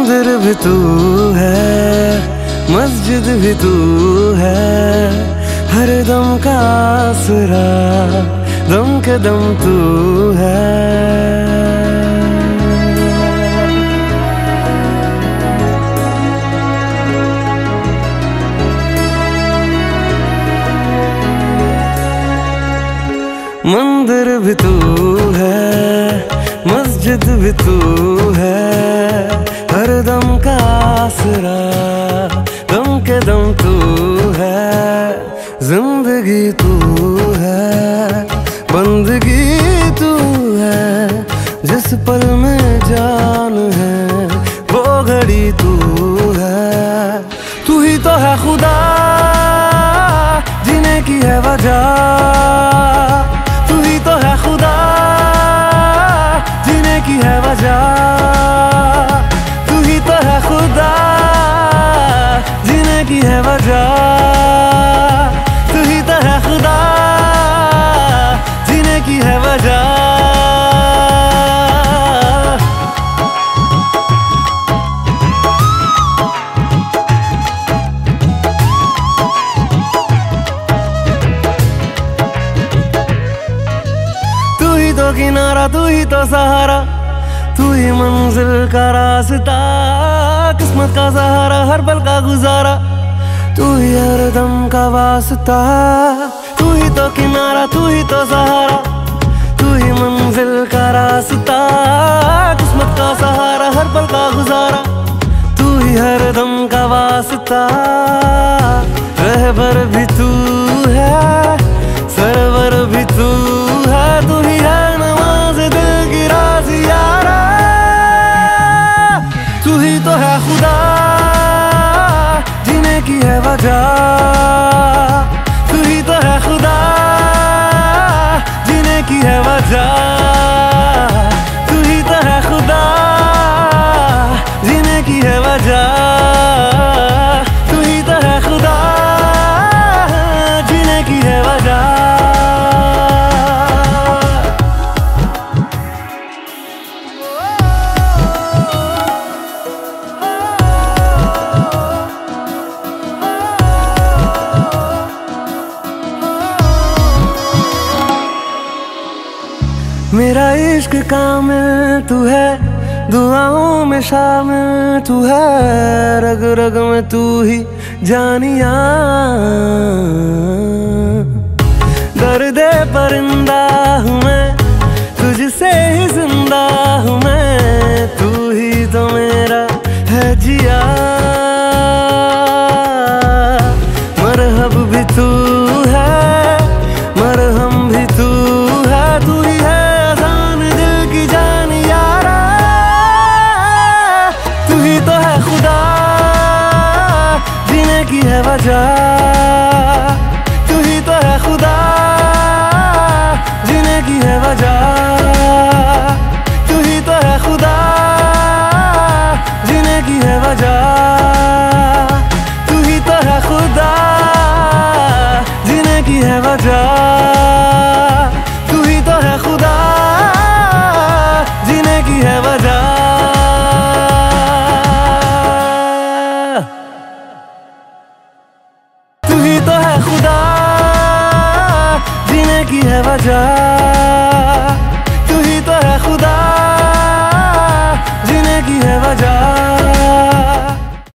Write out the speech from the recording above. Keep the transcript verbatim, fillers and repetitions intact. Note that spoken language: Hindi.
मंदिर भी तू है, मस्जिद भी तू है, हर दम का आसरा, दम के दम तू है। मंदिर भी तू है, मस्जिद भी तू है, हर दम का आसरा, दम के दम तू है। जिंदगी तू है, बंदगी तू है, जिस पल में जान है वो घड़ी तू है। तू ही तो है खुदा, जीने की है वजह, तू ही तो है खुदा, जीने की है वजह, तू ही तो है खुदा, जीने की है वजह, तू ही तो है खुदा, जीने की है वजह। तो किनारा, तू ही तो सहारा, तू ही मंजिल का रास्ता, किस्मत का सहारा, हर पल का गुजारा, तू ही हर दम का वास्ता। तू ही तो किनारा, तू ही तो सहारा, तू ही मंजिल का रास्ता, किस्मत का सहारा, हर पल का गुजारा, तू ही हर दम का वास्ता। रहबर भी तू है, सरवर भी तू है, तू ही है नमाज दिल की राज़ी यारा। तू ही तो है खुदा, जीने की है वजह, तू ही तो है खुदा, जीने की है वजह, तू ही तो है खुदा, जीने की है वजह, तू ही तो है खुदा, जीने की है वजह। मेरा इश्क कामिल तू है, दुआओं में शामिल तू है, रग रग में तू ही जानिया। दर्दे परिंदा हूँ मैं, तुझसे ही जिंदा हूँ मैं, तू ही तो मेरा है जिया। मरहब भी तू है, मरहम भी तू है, तू ही है अज़ान दिल की जान यारा। तू ही तो है खुदा, जीने की है वजह, तू ही तो है खुदा, जीने की है वजह, तू ही तो है खुदा, जीने की है वजह, तू ही तो है खुदा, जीने की है वजह, तू ही तो है खुदा, जीने की है वजह। तू ही तो है खुदा, जीने की है वजह।